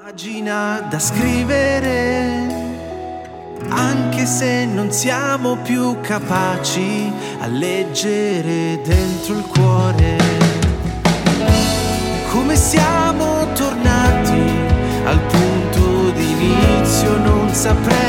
Pagina da scrivere, anche se non siamo più capaci a leggere dentro il cuore. Come siamo tornati al punto di inizio non saprei.